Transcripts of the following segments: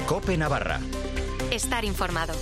COPE Navarra. Estar informado.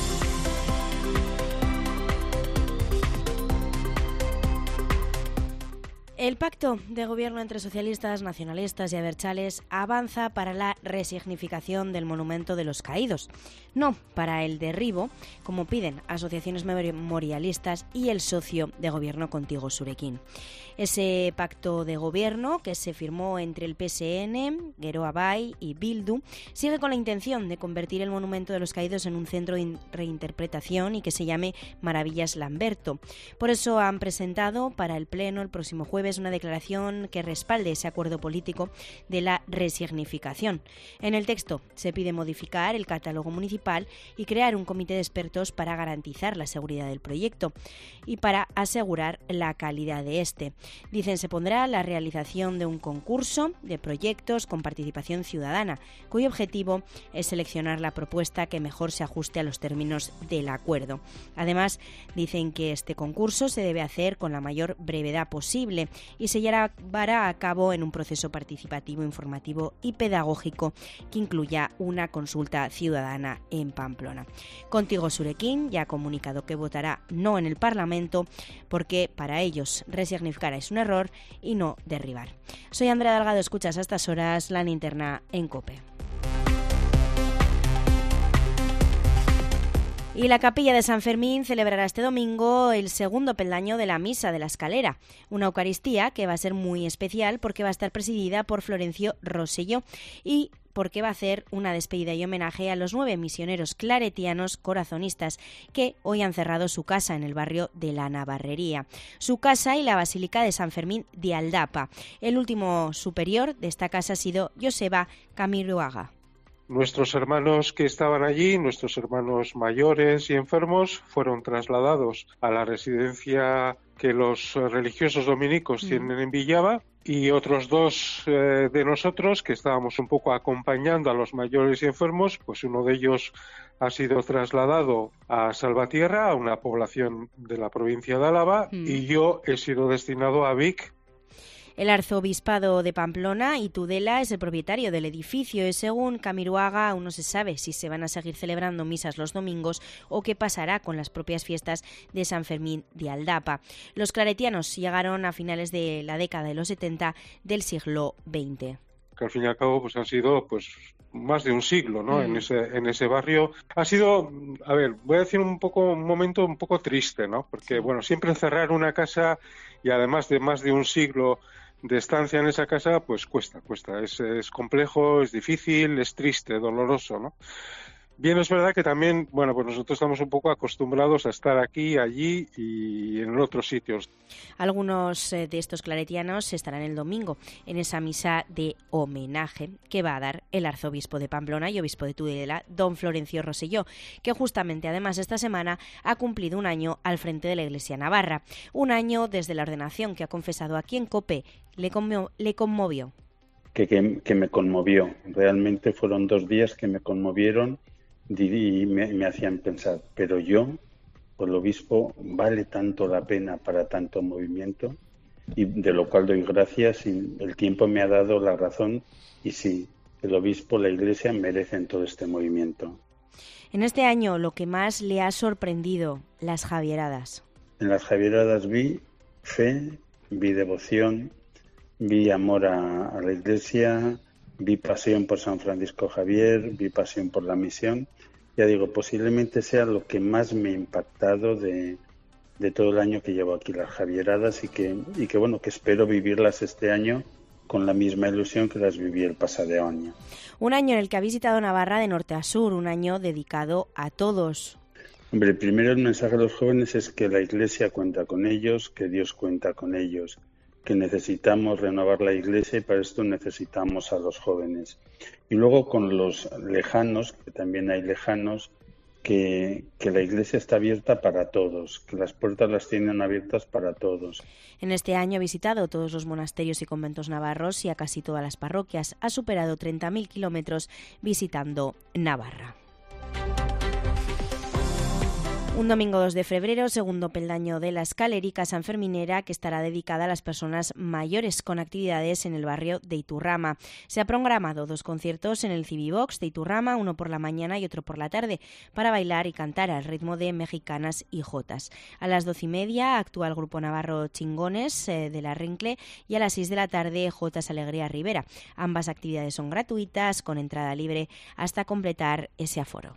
El pacto de gobierno entre socialistas, nacionalistas y abertzales avanza para la resignificación del monumento de los caídos, no para el derribo, como piden asociaciones memorialistas y el socio de gobierno Contigo Surekin. Ese pacto de gobierno, que se firmó entre el PSN, Geroa Bai y Bildu, sigue con la intención de convertir el monumento de los caídos en un centro de reinterpretación y que se llame Maravillas Lamberto. Por eso han presentado para el Pleno el próximo jueves una declaración que respalde ese acuerdo político de la resignificación. En el texto se pide modificar el catálogo municipal y crear un comité de expertos para garantizar la seguridad del proyecto y para asegurar la calidad de este. Dicen se pondrá la realización de un concurso de proyectos con participación ciudadana, cuyo objetivo es seleccionar la propuesta que mejor se ajuste a los términos del acuerdo. Además, dicen que este concurso se debe hacer con la mayor brevedad posible y se llevará a cabo en un proceso participativo, informativo y pedagógico que incluya una consulta ciudadana en Pamplona. Contigo Surekin ya ha comunicado que votará no en el Parlamento porque para ellos resignificar es un error y no derribar. Soy Andrea Delgado, escuchas a estas horas la linterna en COPE. Y la Capilla de San Fermín celebrará este domingo el segundo peldaño de la Misa de la Escalera, una Eucaristía que va a ser muy especial porque va a estar presidida por Florencio Rosselló y porque va a hacer una despedida y homenaje a los 9 misioneros claretianos corazonistas que hoy han cerrado su casa en el barrio de la Navarrería. Su casa y la Basílica de San Fermín de Aldapa. El último superior de esta casa ha sido Joseba Camiroaga. Nuestros hermanos que estaban allí, nuestros hermanos mayores y enfermos, fueron trasladados a la residencia que los religiosos dominicos tienen en Villava, y otros 2 de nosotros que estábamos un poco acompañando a los mayores y enfermos, pues uno de ellos ha sido trasladado a Salvatierra, a una población de la provincia de Álava, y yo he sido destinado a Vic. El arzobispado de Pamplona y Tudela es el propietario del edificio y según Camiroaga aún no se sabe si se van a seguir celebrando misas los domingos o qué pasará con las propias fiestas de San Fermín de Aldapa. Los claretianos llegaron a finales de la década de los 70 del siglo XX. Que al fin y al cabo pues han sido más de un siglo, ¿no? En ese barrio. Ha sido, a ver, voy a decir un momento un poco triste, ¿no? Porque bueno, siempre encerrar una casa y además de más de un siglo de estancia en esa casa, pues cuesta. Es complejo, es difícil, es triste, doloroso, ¿no? Bien, es verdad que también, bueno, pues nosotros estamos un poco acostumbrados a estar aquí, allí y en otros sitios. Algunos de estos claretianos estarán el domingo en esa misa de homenaje que va a dar el arzobispo de Pamplona y obispo de Tudela, don Florencio Rosselló, que justamente además esta semana ha cumplido un año al frente de la Iglesia navarra. Un año desde la ordenación que ha confesado aquí en COPE le conmovió. Que me conmovió. Realmente fueron 2 días que me conmovieron y me hacían pensar, pero yo, el obispo, ¿vale tanto la pena para tanto movimiento? Y de lo cual doy gracias y el tiempo me ha dado la razón y sí, el obispo, la Iglesia merecen todo este movimiento. En este año, lo que más le ha sorprendido, las Javieradas. En las Javieradas vi fe, vi devoción, vi amor a la Iglesia, vi pasión por San Francisco Javier, vi pasión por la misión. Ya digo, posiblemente sea lo que más me ha impactado de todo el año que llevo aquí las Javieradas y que bueno, que espero vivirlas este año con la misma ilusión que las viví el pasado año. Un año en el que ha visitado Navarra de norte a sur, un año dedicado a todos. Hombre, primero el mensaje a los jóvenes es que la Iglesia cuenta con ellos, que Dios cuenta con ellos, que necesitamos renovar la Iglesia y para esto necesitamos a los jóvenes. Y luego con los lejanos, que también hay lejanos, que la Iglesia está abierta para todos, que las puertas las tienen abiertas para todos. En este año ha visitado todos los monasterios y conventos navarros y a casi todas las parroquias. Ha superado 30.000 kilómetros visitando Navarra. Un domingo 2 de febrero, segundo peldaño de la escalerica sanferminera, que estará dedicada a las personas mayores, con actividades en el barrio de Iturrama. Se ha programado 2 conciertos en el Civivox de Iturrama, uno por la mañana y otro por la tarde, para bailar y cantar al ritmo de mexicanas y jotas. A las 12:30 actúa el grupo navarro Chingones de la Rincle, y a las 6 de la tarde Jotas Alegría Rivera. Ambas actividades son gratuitas, con entrada libre hasta completar ese aforo.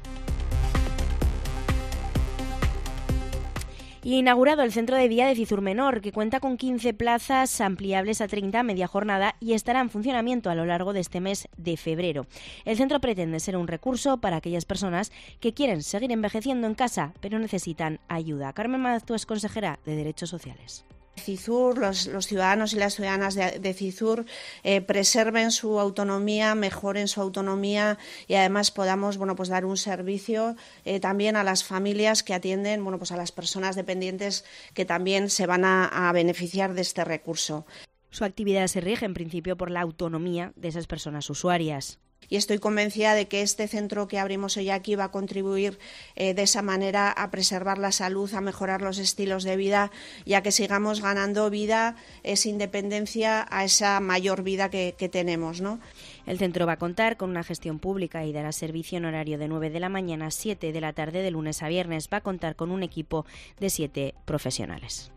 Inaugurado el centro de día de Cizur Menor, que cuenta con 15 plazas ampliables a 30 a media jornada y estará en funcionamiento a lo largo de este mes de febrero. El centro pretende ser un recurso para aquellas personas que quieren seguir envejeciendo en casa, pero necesitan ayuda. Carmen Maztu es consejera de Derechos Sociales. Cizur, los ciudadanos y las ciudadanas de Cizur preserven su autonomía, mejoren su autonomía y además podamos dar un servicio también a las familias que atienden a las personas dependientes, que también se van a beneficiar de este recurso. Su actividad se rige en principio por la autonomía de esas personas usuarias. Y estoy convencida de que este centro que abrimos hoy aquí va a contribuir de esa manera a preservar la salud, a mejorar los estilos de vida y a que sigamos ganando vida, esa independencia, a esa mayor vida que tenemos, ¿no? El centro va a contar con una gestión pública y dará servicio en horario de 9 de la mañana a 7 de la tarde de lunes a viernes. Va a contar con un equipo de 7 profesionales.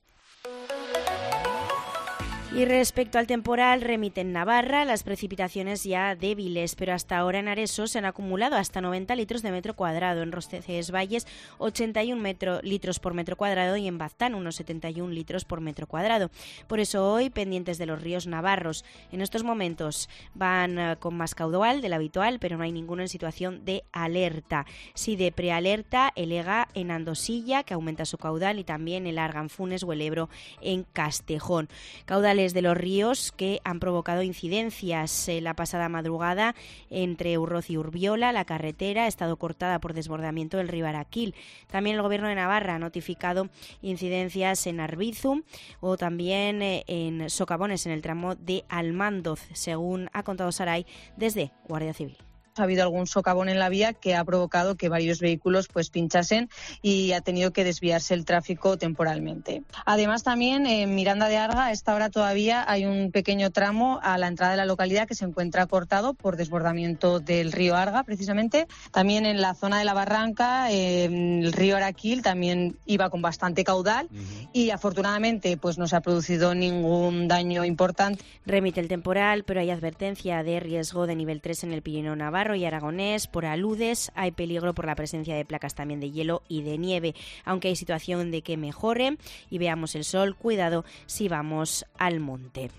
Y respecto al temporal, remite en Navarra, las precipitaciones ya débiles, pero hasta ahora en Areso se han acumulado hasta 90 litros de metro cuadrado, en Rosteces Valles 81 litros por metro cuadrado y en Baztán unos 71 litros por metro cuadrado. Por eso hoy, pendientes de los ríos navarros. En estos momentos van con más caudal del habitual, pero no hay ninguno en situación de alerta. Sí de prealerta el Ega en Andosilla, que aumenta su caudal, y también el Arganfunes o el Ebro en Castejón. Caudales de los ríos que han provocado incidencias la pasada madrugada entre Urroz y Urbiola. La carretera ha estado cortada por desbordamiento del río Araquil. También el Gobierno de Navarra ha notificado incidencias en Arbizu o también en socavones en el tramo de Almandoz, según ha contado Saray desde Guardia Civil. Ha habido algún socavón en la vía que ha provocado que varios vehículos pinchasen y ha tenido que desviarse el tráfico temporalmente. Además, también en Miranda de Arga, a esta hora todavía hay un pequeño tramo a la entrada de la localidad que se encuentra cortado por desbordamiento del río Arga, precisamente. También en la zona de la Barranca, el río Araquil también iba con bastante caudal y afortunadamente no se ha producido ningún daño importante. Remite el temporal, pero hay advertencia de riesgo de nivel 3 en el Pirineo Navarro y Aragonés. Por aludes hay peligro por la presencia de placas también de hielo y de nieve, aunque hay situación de que mejore y veamos el sol. Cuidado si vamos al monte.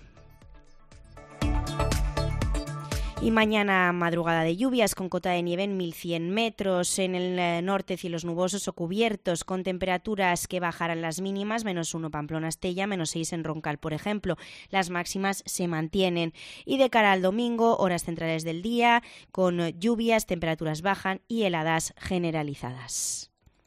Y mañana madrugada de lluvias con cota de nieve en 1.100 metros. En el norte cielos nubosos o cubiertos con temperaturas que bajarán las mínimas, -1 Pamplona-Estella, -6 en Roncal, por ejemplo. Las máximas se mantienen. Y de cara al domingo, horas centrales del día, con lluvias, temperaturas bajan y heladas generalizadas.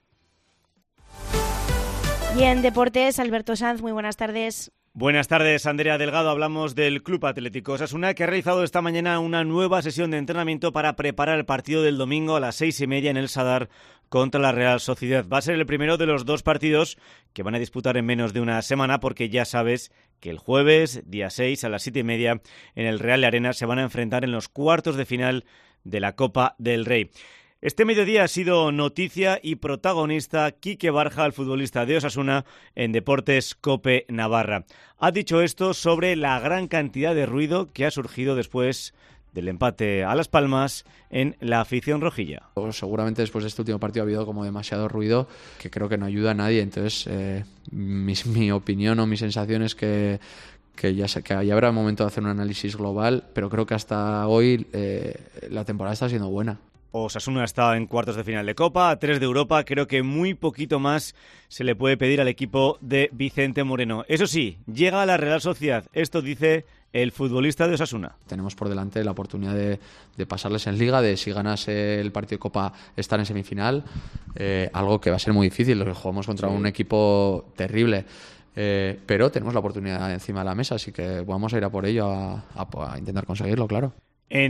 Y en deportes, Alberto Sanz, muy buenas tardes. Buenas tardes, Andrea Delgado. Hablamos del Club Atlético Osasuna, que ha realizado esta mañana una nueva sesión de entrenamiento para preparar el partido del domingo a las 6:30 en el Sadar contra la Real Sociedad. Va a ser el primero de los 2 partidos que van a disputar en menos de una semana, porque ya sabes que el jueves, día 6, a las 7:30, en el Real Arena se van a enfrentar en los cuartos de final de la Copa del Rey. Este mediodía ha sido noticia y protagonista Quique Barja, el futbolista de Osasuna, en Deportes COPE Navarra. Ha dicho esto sobre la gran cantidad de ruido que ha surgido después del empate a Las Palmas en la afición rojilla. Seguramente después de este último partido ha habido como demasiado ruido que creo que no ayuda a nadie. Entonces, mi opinión o mi sensación es que ya habrá el momento de hacer un análisis global, pero creo que hasta hoy la temporada está siendo buena. Osasuna está en cuartos de final de Copa, a 3 de Europa. Creo que muy poquito más se le puede pedir al equipo de Vicente Moreno. Eso sí, llega a la Real Sociedad. Esto dice el futbolista de Osasuna. Tenemos por delante la oportunidad de pasarles en Liga, de si ganas el partido de Copa estar en semifinal, algo que va a ser muy difícil, lo que jugamos contra un equipo terrible. Pero tenemos la oportunidad encima de la mesa, así que vamos a ir a por ello, a intentar conseguirlo, claro.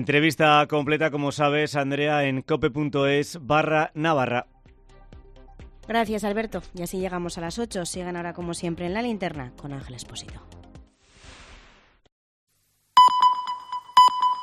Entrevista completa, como sabes, Andrea, en cope.es/Navarra. Gracias, Alberto. Y así llegamos a las 8. Sigan ahora, como siempre, en La Linterna con Ángel Expósito.